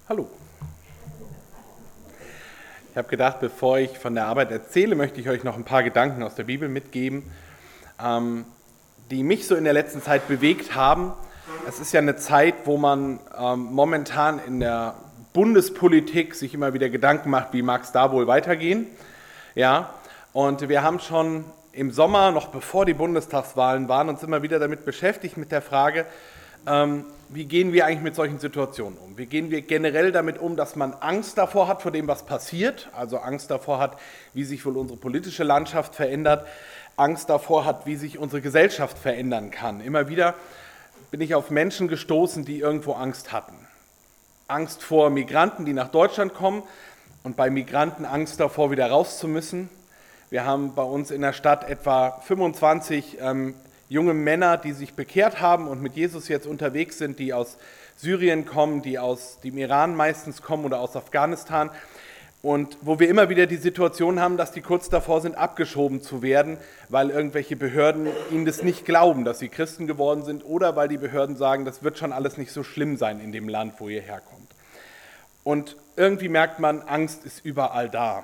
Hallo. Ich habe gedacht, bevor ich von der Arbeit erzähle, möchte ich euch noch ein paar Gedanken aus der Bibel mitgeben, die mich so in der letzten Zeit bewegt haben. Es ist ja eine Zeit, wo man momentan in der Bundespolitik sich immer wieder Gedanken macht, wie mag es da wohl weitergehen. Ja, und wir haben schon im Sommer, noch bevor die Bundestagswahlen waren, uns immer wieder damit beschäftigt, mit der Frage, wie gehen wir eigentlich mit solchen Situationen um? Wie gehen wir generell damit um, dass man Angst davor hat, vor dem, was passiert, also Angst davor hat, wie sich wohl unsere politische Landschaft verändert, Angst davor hat, wie sich unsere Gesellschaft verändern kann. Immer wieder bin ich auf Menschen gestoßen, die irgendwo Angst hatten. Angst vor Migranten, die nach Deutschland kommen und bei Migranten Angst davor, wieder raus zu müssen. Wir haben bei uns in der Stadt etwa 25 junge Männer, die sich bekehrt haben und mit Jesus jetzt unterwegs sind, die aus Syrien kommen, die aus dem Iran meistens kommen oder aus Afghanistan. Und wo wir immer wieder die Situation haben, dass die kurz davor sind, abgeschoben zu werden, weil irgendwelche Behörden ihnen das nicht glauben, dass sie Christen geworden sind, oder weil die Behörden sagen, das wird schon alles nicht so schlimm sein in dem Land, wo ihr herkommt. Und irgendwie merkt man, Angst ist überall da.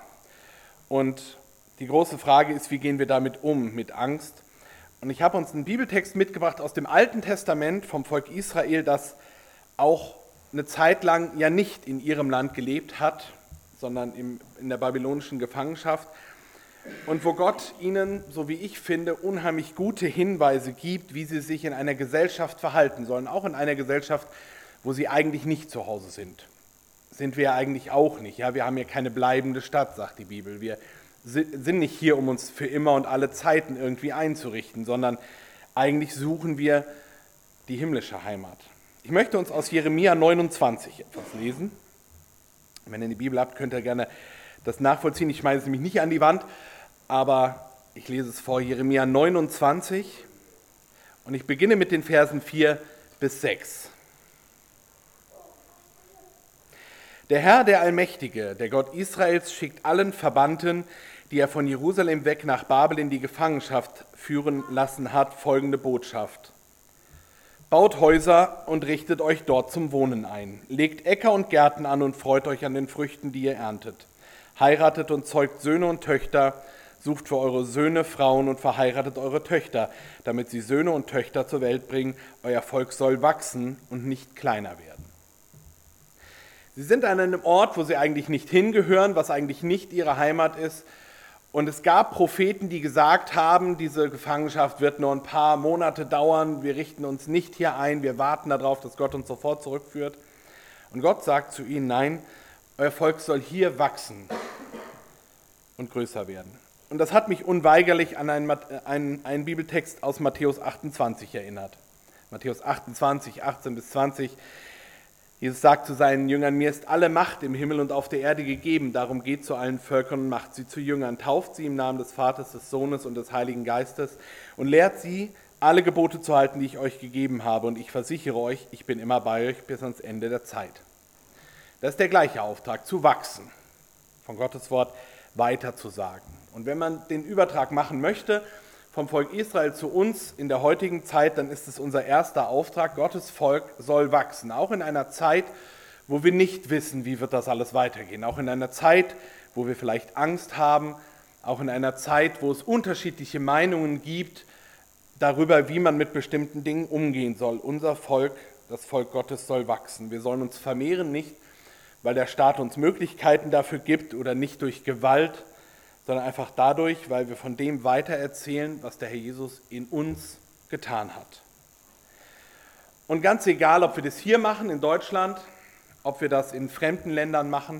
Und die große Frage ist, wie gehen wir damit um, mit Angst? Und ich habe uns einen Bibeltext mitgebracht aus dem Alten Testament vom Volk Israel, das auch eine Zeit lang ja nicht in ihrem Land gelebt hat, sondern in der babylonischen Gefangenschaft. Und wo Gott ihnen, so wie ich finde, unheimlich gute Hinweise gibt, wie sie sich in einer Gesellschaft verhalten sollen, auch in einer Gesellschaft, wo sie eigentlich nicht zu Hause sind. Sind wir ja eigentlich auch nicht. Ja, wir haben ja keine bleibende Stadt, sagt die Bibel. Wir sind nicht hier, um uns für immer und alle Zeiten irgendwie einzurichten, sondern eigentlich suchen wir die himmlische Heimat. Ich möchte uns aus Jeremia 29 etwas lesen. Wenn ihr die Bibel habt, könnt ihr gerne das nachvollziehen. Ich schmeiße es nämlich nicht an die Wand, aber ich lese es vor, Jeremia 29, und ich beginne mit den Versen 4 bis 6. Der Herr, der Allmächtige, der Gott Israels, schickt allen Verbannten, die er von Jerusalem weg nach Babel in die Gefangenschaft führen lassen hat, folgende Botschaft. Baut Häuser und richtet euch dort zum Wohnen ein. Legt Äcker und Gärten an und freut euch an den Früchten, die ihr erntet. Heiratet und zeugt Söhne und Töchter, sucht für eure Söhne Frauen und verheiratet eure Töchter, damit sie Söhne und Töchter zur Welt bringen. Euer Volk soll wachsen und nicht kleiner werden. Sie sind an einem Ort, wo sie eigentlich nicht hingehören, was eigentlich nicht ihre Heimat ist. Und es gab Propheten, die gesagt haben, diese Gefangenschaft wird nur ein paar Monate dauern, wir richten uns nicht hier ein, wir warten darauf, dass Gott uns sofort zurückführt. Und Gott sagt zu ihnen, nein, euer Volk soll hier wachsen und größer werden. Und das hat mich unweigerlich an einen Bibeltext aus Matthäus 28 erinnert. Matthäus 28, 18 bis 20. Jesus sagt zu seinen Jüngern, mir ist alle Macht im Himmel und auf der Erde gegeben, darum geht zu allen Völkern und macht sie zu Jüngern, tauft sie im Namen des Vaters, des Sohnes und des Heiligen Geistes und lehrt sie, alle Gebote zu halten, die ich euch gegeben habe. Und ich versichere euch, ich bin immer bei euch bis ans Ende der Zeit. Das ist der gleiche Auftrag, zu wachsen, von Gottes Wort weiter zu sagen. Und wenn man den Übertrag machen möchte, vom Volk Israel zu uns in der heutigen Zeit, dann ist es unser erster Auftrag, Gottes Volk soll wachsen. Auch in einer Zeit, wo wir nicht wissen, wie wird das alles weitergehen. Auch in einer Zeit, wo wir vielleicht Angst haben. Auch in einer Zeit, wo es unterschiedliche Meinungen gibt darüber, wie man mit bestimmten Dingen umgehen soll. Unser Volk, das Volk Gottes, soll wachsen. Wir sollen uns vermehren, nicht weil der Staat uns Möglichkeiten dafür gibt oder nicht durch Gewalt, sondern einfach dadurch, weil wir von dem weitererzählen, was der Herr Jesus in uns getan hat. Und ganz egal, ob wir das hier machen in Deutschland, ob wir das in fremden Ländern machen,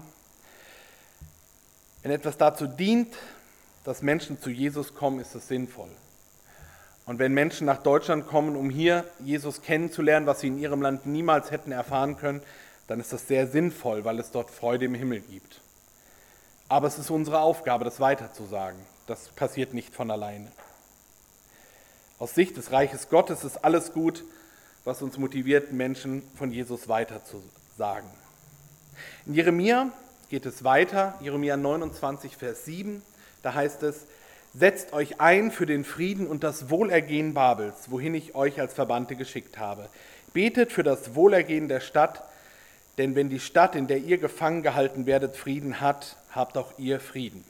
wenn etwas dazu dient, dass Menschen zu Jesus kommen, ist es sinnvoll. Und wenn Menschen nach Deutschland kommen, um hier Jesus kennenzulernen, was sie in ihrem Land niemals hätten erfahren können, dann ist das sehr sinnvoll, weil es dort Freude im Himmel gibt. Aber es ist unsere Aufgabe, das weiterzusagen. Das passiert nicht von alleine. Aus Sicht des Reiches Gottes ist alles gut, was uns motiviert, Menschen von Jesus weiterzusagen. In Jeremia geht es weiter, Jeremia 29, Vers 7, da heißt es, setzt euch ein für den Frieden und das Wohlergehen Babels, wohin ich euch als Verbannte geschickt habe. Betet für das Wohlergehen der Stadt, Denn wenn die Stadt, in der ihr gefangen gehalten werdet, Frieden hat, habt auch ihr Frieden.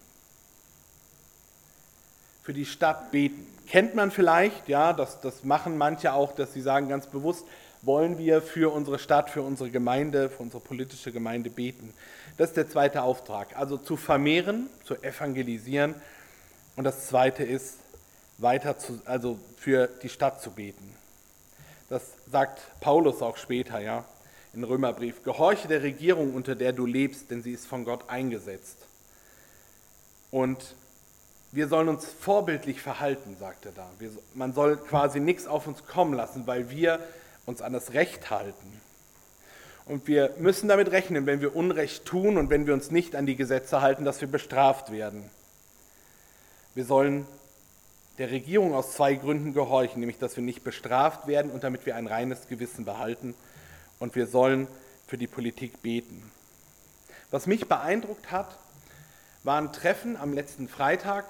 Für die Stadt beten. Kennt man vielleicht, ja, das machen manche auch, dass sie sagen ganz bewusst, wollen wir für unsere Stadt, für unsere Gemeinde, für unsere politische Gemeinde beten. Das ist der zweite Auftrag. Also zu vermehren, zu evangelisieren. Und das zweite ist, also für die Stadt zu beten. Das sagt Paulus auch später, ja, im Römerbrief. Gehorche der Regierung, unter der du lebst, denn sie ist von Gott eingesetzt. Und wir sollen uns vorbildlich verhalten, sagt er da. Man soll quasi nichts auf uns kommen lassen, weil wir uns an das Recht halten. Und wir müssen damit rechnen, wenn wir Unrecht tun und wenn wir uns nicht an die Gesetze halten, dass wir bestraft werden. Wir sollen der Regierung aus 2 Gründen gehorchen, nämlich dass wir nicht bestraft werden und damit wir ein reines Gewissen behalten. Und wir sollen für die Politik beten. Was mich beeindruckt hat, war ein Treffen am letzten Freitag.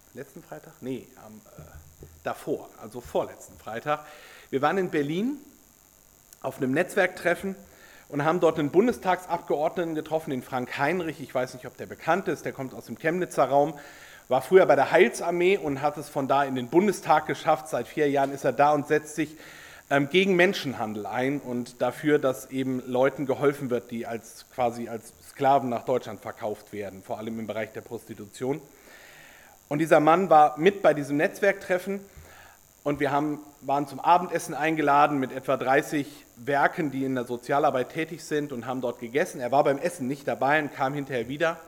Davor, also vorletzten Freitag. Wir waren in Berlin auf einem Netzwerktreffen und haben dort einen Bundestagsabgeordneten getroffen, den Frank Heinrich. Ich weiß nicht, ob der bekannt ist, der kommt aus dem Chemnitzer Raum, war früher bei der Heilsarmee und hat es von da in den Bundestag geschafft. Seit 4 Jahren ist er da und setzt sich gegen Menschenhandel ein und dafür, dass eben Leuten geholfen wird, die quasi als Sklaven nach Deutschland verkauft werden, vor allem im Bereich der Prostitution. Und dieser Mann war mit bei diesem Netzwerktreffen und wir waren zum Abendessen eingeladen mit etwa 30 Werken, die in der Sozialarbeit tätig sind und haben dort gegessen. Er war beim Essen nicht dabei und kam hinterher wieder.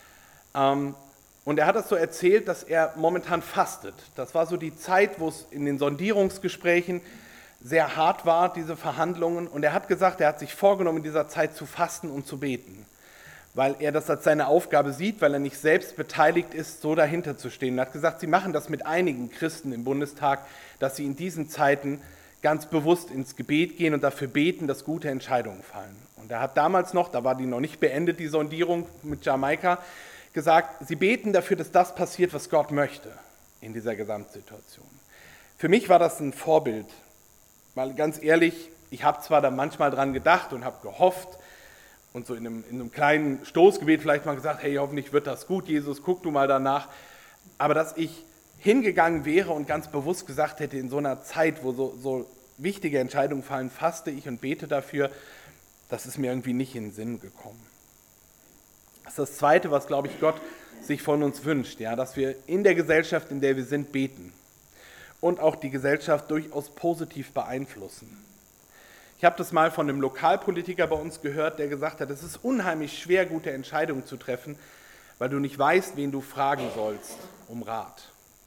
Und er hat das so erzählt, dass er momentan fastet. Das war so die Zeit, wo es in den Sondierungsgesprächen sehr hart war, diese Verhandlungen. Und er hat gesagt, er hat sich vorgenommen, in dieser Zeit zu fasten und zu beten, weil er das als seine Aufgabe sieht, weil er nicht selbst beteiligt ist, so dahinter zu stehen. Er hat gesagt, sie machen das mit einigen Christen im Bundestag, dass sie in diesen Zeiten ganz bewusst ins Gebet gehen und dafür beten, dass gute Entscheidungen fallen. Und er hat damals noch, da war die noch nicht beendet, die Sondierung mit Jamaika, gesagt, sie beten dafür, dass das passiert, was Gott möchte in dieser Gesamtsituation. Für mich war das ein Vorbild, weil ganz ehrlich, ich habe zwar da manchmal dran gedacht und habe gehofft und so in einem kleinen Stoßgebet vielleicht mal gesagt, hey, hoffentlich wird das gut, Jesus, guck du mal danach, aber dass ich hingegangen wäre und ganz bewusst gesagt hätte, in so einer Zeit, wo so wichtige Entscheidungen fallen, faste ich und bete dafür, das ist mir irgendwie nicht in den Sinn gekommen. Das ist das Zweite, was, glaube ich, Gott sich von uns wünscht, ja, dass wir in der Gesellschaft, in der wir sind, beten und auch die Gesellschaft durchaus positiv beeinflussen. Ich habe das mal von einem Lokalpolitiker bei uns gehört, der gesagt hat, es ist unheimlich schwer, gute Entscheidungen zu treffen, weil du nicht weißt, wen du fragen sollst um Rat.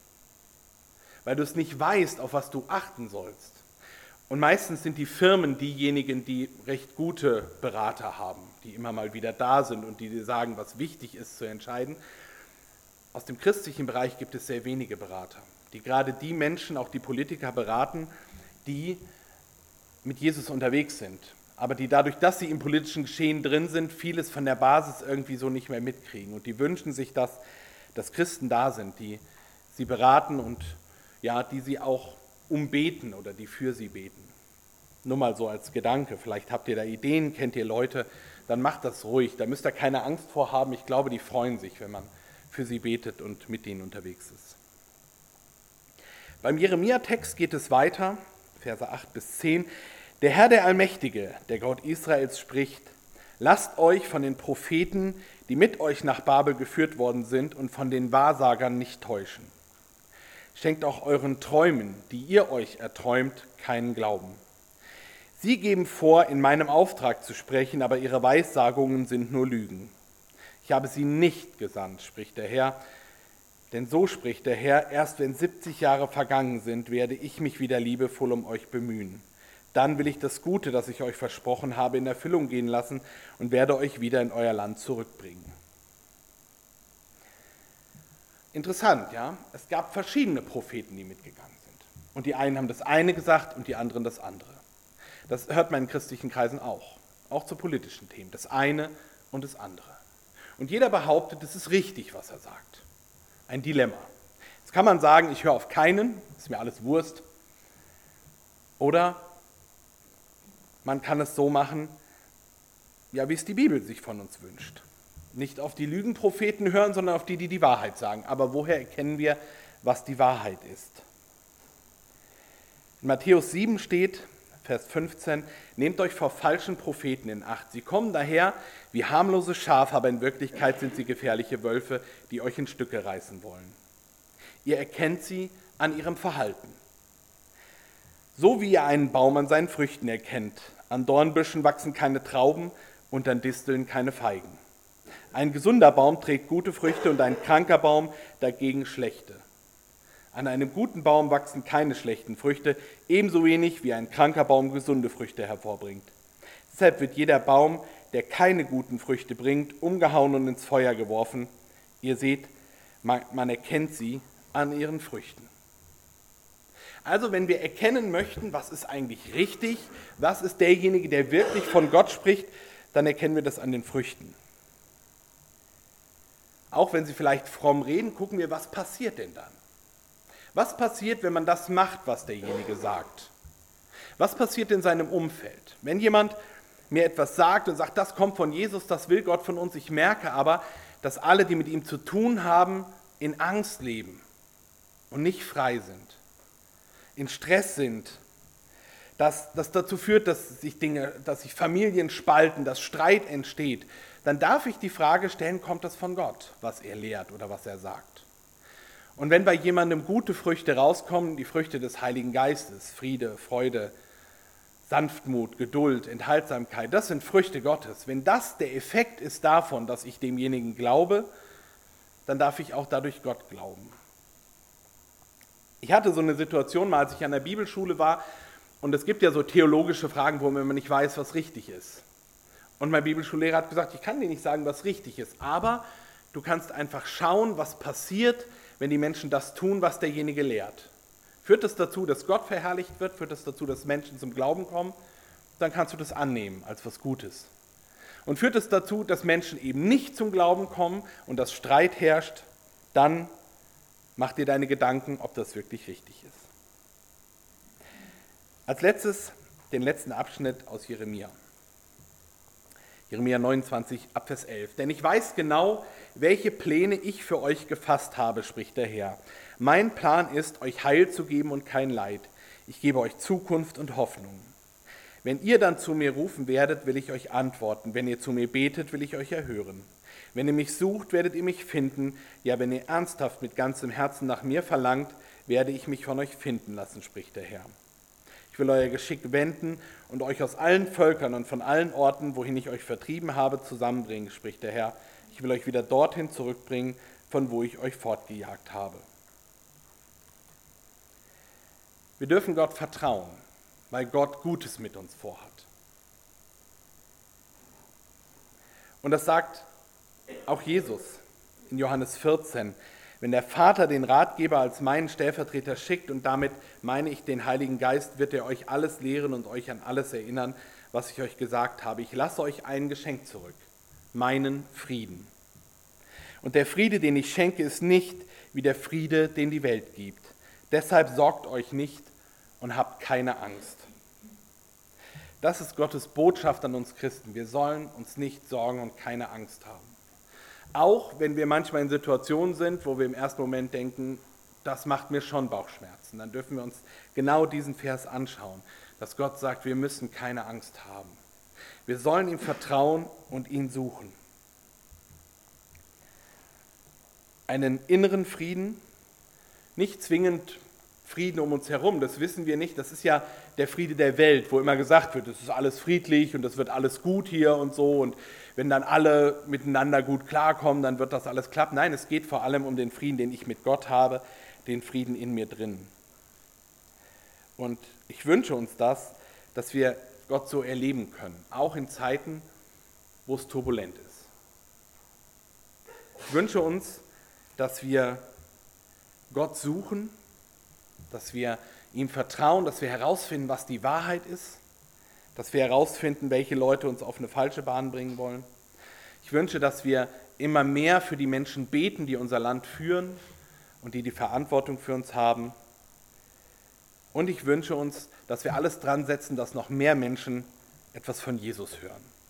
Weil du es nicht weißt, auf was du achten sollst. Und meistens sind die Firmen diejenigen, die recht gute Berater haben, die immer mal wieder da sind und die dir sagen, was wichtig ist zu entscheiden. Aus dem christlichen Bereich gibt es sehr wenige Berater, die gerade die Menschen, auch die Politiker beraten, die mit Jesus unterwegs sind, aber die dadurch, dass sie im politischen Geschehen drin sind, vieles von der Basis irgendwie so nicht mehr mitkriegen. Und die wünschen sich, dass Christen da sind, die sie beraten und ja, die sie auch umbeten oder die für sie beten. Nur mal so als Gedanke, vielleicht habt ihr da Ideen, kennt ihr Leute, dann macht das ruhig, da müsst ihr keine Angst vor haben. Ich glaube, die freuen sich, wenn man für sie betet und mit denen unterwegs ist. Beim Jeremia-Text geht es weiter, Verse 8 bis 10. Der Herr, der Allmächtige, der Gott Israels, spricht: Lasst euch von den Propheten, die mit euch nach Babel geführt worden sind, und von den Wahrsagern nicht täuschen. Schenkt auch euren Träumen, die ihr euch erträumt, keinen Glauben. Sie geben vor, in meinem Auftrag zu sprechen, aber ihre Weissagungen sind nur Lügen. Ich habe sie nicht gesandt, spricht der Herr. Denn so spricht der Herr: Erst wenn 70 Jahre vergangen sind, werde ich mich wieder liebevoll um euch bemühen. Dann will ich das Gute, das ich euch versprochen habe, in Erfüllung gehen lassen und werde euch wieder in euer Land zurückbringen. Interessant, ja? Es gab verschiedene Propheten, die mitgegangen sind. Und die einen haben das eine gesagt und die anderen das andere. Das hört man in christlichen Kreisen auch zu politischen Themen. Das eine und das andere. Und jeder behauptet, es ist richtig, was er sagt. Ein Dilemma. Jetzt kann man sagen, ich höre auf keinen, ist mir alles Wurst. Oder man kann es so machen, ja, wie es die Bibel sich von uns wünscht. Nicht auf die Lügenpropheten hören, sondern auf die, die die Wahrheit sagen. Aber woher erkennen wir, was die Wahrheit ist? In Matthäus 7 steht, Vers 15, nehmt euch vor falschen Propheten in Acht. Sie kommen daher wie harmlose Schafe, aber in Wirklichkeit sind sie gefährliche Wölfe, die euch in Stücke reißen wollen. Ihr erkennt sie an ihrem Verhalten. So wie ihr einen Baum an seinen Früchten erkennt. An Dornbüschen wachsen keine Trauben und an Disteln keine Feigen. Ein gesunder Baum trägt gute Früchte und ein kranker Baum dagegen schlechte. An einem guten Baum wachsen keine schlechten Früchte, ebenso wenig wie ein kranker Baum gesunde Früchte hervorbringt. Deshalb wird jeder Baum, der keine guten Früchte bringt, umgehauen und ins Feuer geworfen. Ihr seht, man erkennt sie an ihren Früchten. Also wenn wir erkennen möchten, was ist eigentlich richtig, was ist derjenige, der wirklich von Gott spricht, dann erkennen wir das an den Früchten. Auch wenn sie vielleicht fromm reden, gucken wir, was passiert denn dann? Was passiert, wenn man das macht, was derjenige sagt? Was passiert in seinem Umfeld? Wenn jemand mir etwas sagt und sagt, das kommt von Jesus, das will Gott von uns, ich merke aber, dass alle, die mit ihm zu tun haben, in Angst leben und nicht frei sind, in Stress sind, dass das dazu führt, dass sich Familien spalten, dass Streit entsteht, dann darf ich die Frage stellen, kommt das von Gott, was er lehrt oder was er sagt? Und wenn bei jemandem gute Früchte rauskommen, die Früchte des Heiligen Geistes, Friede, Freude, Sanftmut, Geduld, Enthaltsamkeit, das sind Früchte Gottes. Wenn das der Effekt ist davon, dass ich demjenigen glaube, dann darf ich auch dadurch Gott glauben. Ich hatte so eine Situation mal, als ich an der Bibelschule war, und es gibt ja so theologische Fragen, wo man nicht weiß, was richtig ist. Und mein Bibelschullehrer hat gesagt, ich kann dir nicht sagen, was richtig ist, aber du kannst einfach schauen, was passiert, wenn die Menschen das tun, was derjenige lehrt. Führt es dazu, dass Gott verherrlicht wird? Führt es dazu, dass Menschen zum Glauben kommen? Dann kannst du das annehmen als was Gutes. Und führt es dazu, dass Menschen eben nicht zum Glauben kommen und dass Streit herrscht, dann mach dir deine Gedanken, ob das wirklich richtig ist. Als letztes den letzten Abschnitt aus Jeremia. Jeremia 29, Abvers 11. Denn ich weiß genau, welche Pläne ich für euch gefasst habe, spricht der Herr. Mein Plan ist, euch Heil zu geben und kein Leid. Ich gebe euch Zukunft und Hoffnung. Wenn ihr dann zu mir rufen werdet, will ich euch antworten. Wenn ihr zu mir betet, will ich euch erhören. Wenn ihr mich sucht, werdet ihr mich finden. Ja, wenn ihr ernsthaft mit ganzem Herzen nach mir verlangt, werde ich mich von euch finden lassen, spricht der Herr. Ich will euer Geschick wenden und euch aus allen Völkern und von allen Orten, wohin ich euch vertrieben habe, zusammenbringen, spricht der Herr. Ich will euch wieder dorthin zurückbringen, von wo ich euch fortgejagt habe. Wir dürfen Gott vertrauen, weil Gott Gutes mit uns vorhat. Und das sagt auch Jesus in Johannes 14. Wenn der Vater den Ratgeber als meinen Stellvertreter schickt, und damit meine ich den Heiligen Geist, wird er euch alles lehren und euch an alles erinnern, was ich euch gesagt habe. Ich lasse euch ein Geschenk zurück, meinen Frieden. Und der Friede, den ich schenke, ist nicht wie der Friede, den die Welt gibt. Deshalb sorgt euch nicht und habt keine Angst. Das ist Gottes Botschaft an uns Christen. Wir sollen uns nicht sorgen und keine Angst haben. Auch wenn wir manchmal in Situationen sind, wo wir im ersten Moment denken, das macht mir schon Bauchschmerzen. Dann dürfen wir uns genau diesen Vers anschauen, dass Gott sagt, wir müssen keine Angst haben. Wir sollen ihm vertrauen und ihn suchen. Einen inneren Frieden, nicht zwingend Frieden um uns herum, das wissen wir nicht. Das ist ja der Friede der Welt, wo immer gesagt wird, es ist alles friedlich und es wird alles gut hier und so. Und wenn dann alle miteinander gut klarkommen, dann wird das alles klappen. Nein, es geht vor allem um den Frieden, den ich mit Gott habe, den Frieden in mir drin. Und ich wünsche uns das, dass wir Gott so erleben können, auch in Zeiten, wo es turbulent ist. Ich wünsche uns, dass wir Gott suchen, dass wir ihm vertrauen, dass wir herausfinden, was die Wahrheit ist, dass wir herausfinden, welche Leute uns auf eine falsche Bahn bringen wollen. Ich wünsche, dass wir immer mehr für die Menschen beten, die unser Land führen und die Verantwortung für uns haben. Und ich wünsche uns, dass wir alles dran setzen, dass noch mehr Menschen etwas von Jesus hören.